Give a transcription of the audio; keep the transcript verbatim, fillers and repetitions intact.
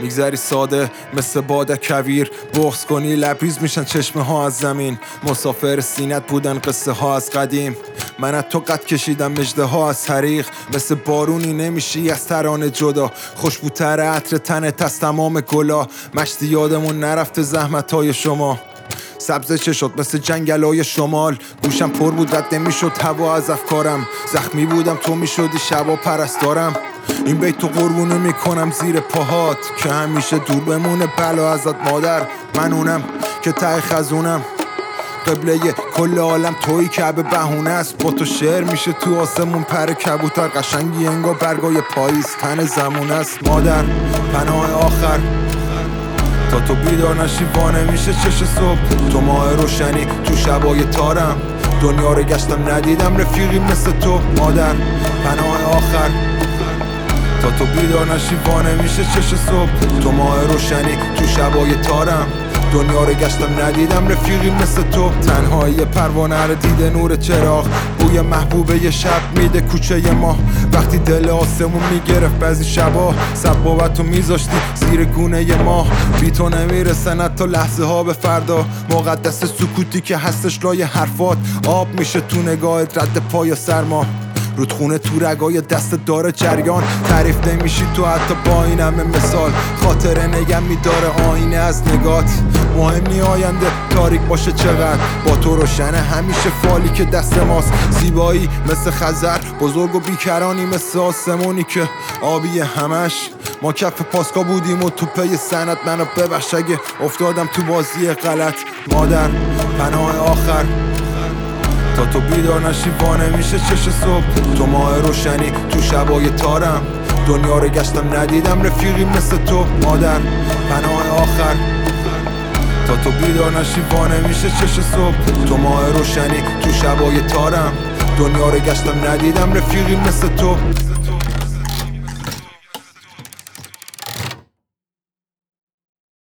میگذری ساده مثل باد کویر، بغض کنی لبریز میشن چشمه ها از زمین. مسافر سینت بودن قصه ها از قدیم، من از تو قد کشیدم مژده ها از حریق. مثل بارونی نمیشی از ترانه جدا، خوشبوتر عطر تنت از تمام گلا. مشتی یادمون نرفته زحمت های شما، سبزه چه شد مثل جنگلای شمال. گوشم پر بود رد نمیشد هوا از افکارم، زخمی بودم تو میشدی شبا پرستارم. این بیت تو قربونو میکنم زیر پاهات، که همیشه دور بمونه بلا ازت مادر. من اونم که ته خزونم، قبله کل عالم تویی که به بهونه است. با تو شعر میشه تو آسمون پر کبوتر، قشنگی انگار برگای پاییز تن زمون است. مادر پناه آخر تا تو بیدار نشی وانه میشه چش صبح. تو ماه روشنی تو شبای تارم، دنیا رو گشتم ندیدم رفیقی مثل تو. مادر پناه آخر تا تو بیدار نشی وانه میشه چش صبح. تو ماه روشنی تو شبای تارم، دنیا رو گشتم ندیدم رفیقی مثل تو. تنهایی پروانه رو دیده نور چراغ، بوی محبوبه یه شب میده کوچه ما. وقتی دل آسمون میگرفت بعضی شبا، سبابتو میذاشتی زیر گونه ما. بی تو نمیرسن حتی لحظه ها به فردا، مقدس سکوتی که هستش لای حرفات. آب میشه تو نگاهت رد پای سرما، رودخونه تو رگای دست داره جریان. تعریف نمیشی تو حتی با این همه مثال، خاطره نگم میداره آینه از نگات. مهم نی آینده تاریک باشه چقدر، با تو روشنه همیشه فالی که دست ماست. زیبایی مثل خزر، بزرگ و بیکرانی مثل آسمونی که آبی همش. ما کف پاسکا بودیم و تو پی سنت، منو ببخش اگه افتادم تو بازی غلط. مادر پناه آخر تا تو بیدار نشی وانه میشه چش صبح. تو ماه روشنی تو شبای تارم، دنیا رو گشتم ندیدم رفیقی مثل تو. مادر پناه آخر تا تو بیدار نشی وانه میشه چش صبح. تو ماه روشنی تو شبای تارم، دنیا رو گشتم ندیدم رفیقی مثل تو.